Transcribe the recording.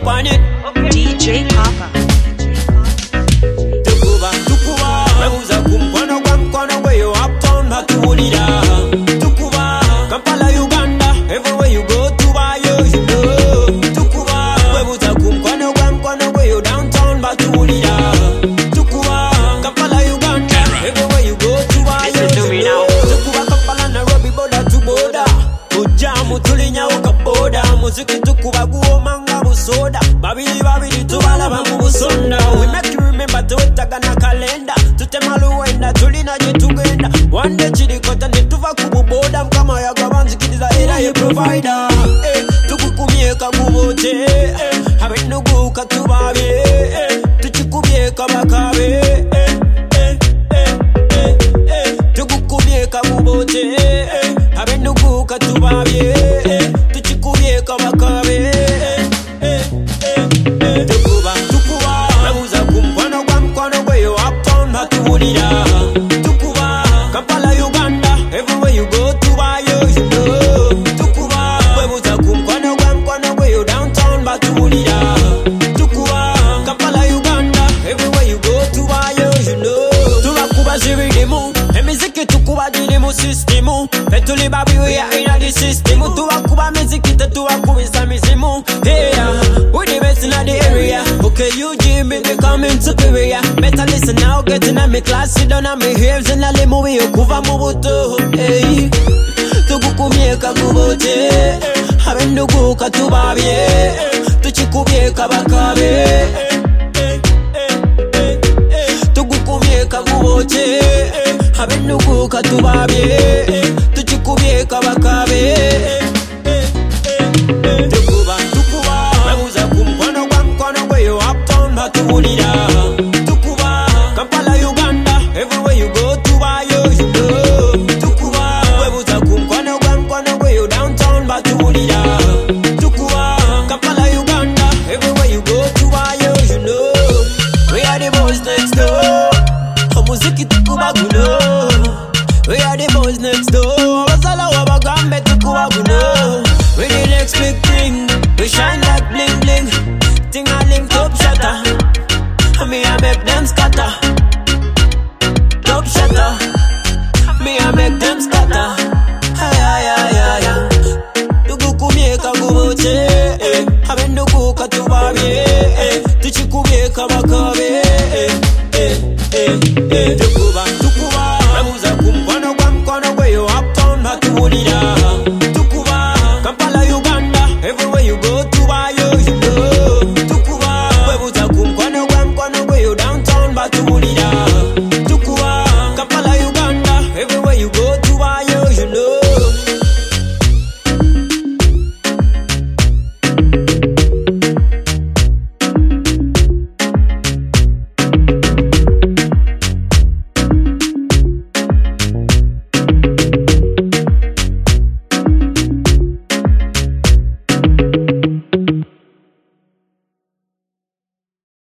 up on it. DJ Papa. Tukuba, Meuza kumkono kwa mkono where you uptown Hatulira. Tukuba, Kampala, Uganda, everywhere you go to buy you know. Tukuba, Meuza kumkono kwa mkono where you downtown Hatulira. Tukuba, Kampala, Uganda, everywhere you go to buy you know. Tukuba, Kampala, Nairobi, border to border. Ujamu tulinya ukaboda. Muziki tukuba guomanga busoda. Babili tubala bangu busonda. We make you remember to etagana kalenda. Tutemaluenda tulina jetugenda. One day chirikota netuva kububoda. Mkama ya gabanzi kidiza era ye provider. Tukukumie kamubote. Habenugu katubabe. Tuchikubie kabakabe. Tukukumie kamubote. Habenugu katubabe. Tuchikubie kabakabe. Tukuba, Meuza kumkono kwa mkono where you uptown Hatulira. Tukuba, Kampala, Uganda, everywhere you go to buy you know. Tukuba, Meuza kumkono kwa mkono where you downtown Hatulira. Tukuba, Kampala, Uganda, everywhere you go to buy you know. Tubakuba ziridimu, emiziki tukuba dirimu systemu. Petuli babi we are in the system. Tubakuba miziki tubakubiza mizimu. Yeah, we the best in the area. Okay, you Jimmy, they coming superior. Better listen now, getting at me class, sit down on me hips and I limo we okuva mubuto. Hey, tukukumie kakubote. Habendugu katubabye. Tuchikubye kabakabe. Tukukumie kakubote. Habendugu katubabye. Tuchikubye kabakabe. Tukuba, Meuza kumkono kwa mkono where you uptown Hatulira. Tukuba, Kampala, Uganda, everywhere you go to buy you know. Tukuba, Meuza kumkono kwa mkono where you downtown Hatulira. Tukuba, Kampala, Uganda, everywhere you go to buy you know. We are the boys next door. Muziki tukuba guno. We are the boys next door. Basala wabagambe tukuba guno. We the next big thing. We shine like bling bling. Ting a ling top shatter. Me I make them scatter. Top shatter. Me I make them scatter. Ay. Tukukumie kagubote. Habendugu katubabye. Tuchikubye kabakabe.